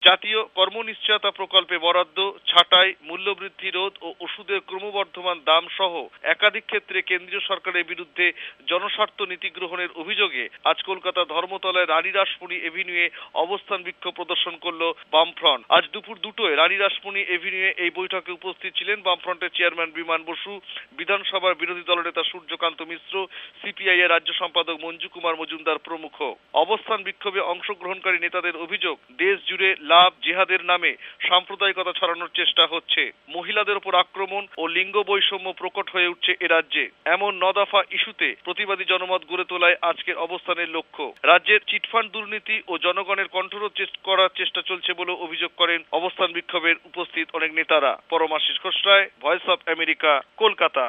জাতীয় কর্মনিশ্চয়তা প্রকল্পে বরাদ্দ, ছাঁটাই, মূল্যবৃদ্ধি রোধ ও ওষুধের ক্রমবর্ধমান দাম সহ একাধিক ক্ষেত্রে কেন্দ্রীয় সরকারের বিরুদ্ধে জনস্বার্থ নীতি গ্রহণের অভিযোগে আজ কলকাতা ধর্মতলায় রানী রাসমণি এভিনিউয়ে অবস্থান বিক্ষোভ প্রদর্শন করল বামফ্রন্ট। আজ দুপুর 2টোয় রানী রাসমণি এভিনিউয়ে এই বৈঠকে উপস্থিত ছিলেন বামফ্রন্টের চেয়ারম্যান বিমান বসু, বিধানসভার বিরোধী দলনেতা সূর্যকান্ত মিশ্র, সিপিআই এর রাজ্য সম্পাদক মঞ্জু কুমার মজুমদার প্রমুখ। অবস্থান বিক্ষোভে অংশগ্রহণকারী নেতাদের অভিযোগ, দেশ জুড়ে লাভ জিহাদের নামে সাম্প্রদায়িকতা ছড়ানোর চেষ্টা হচ্ছে, মহিলাদের উপর আক্রমণ ও লিঙ্গ বৈষম্য প্রকট হয়ে উঠছে এ রাজ্যে। এমন 9 দফা ইস্যুতে প্রতিবাদী জনমত গড়ে তোলায় আজকের অবস্থানের লক্ষ্য। রাজ্যের চিটফান্ড দুর্নীতি ও জনগণের কণ্ঠরোধ করার চেষ্টা চলছে বলে অভিযোগ করেন অবস্থান বিক্ষোভের উপস্থিত অনেক নেতারা। Paramashis Ghosh Roy, voice of America, Kolkata.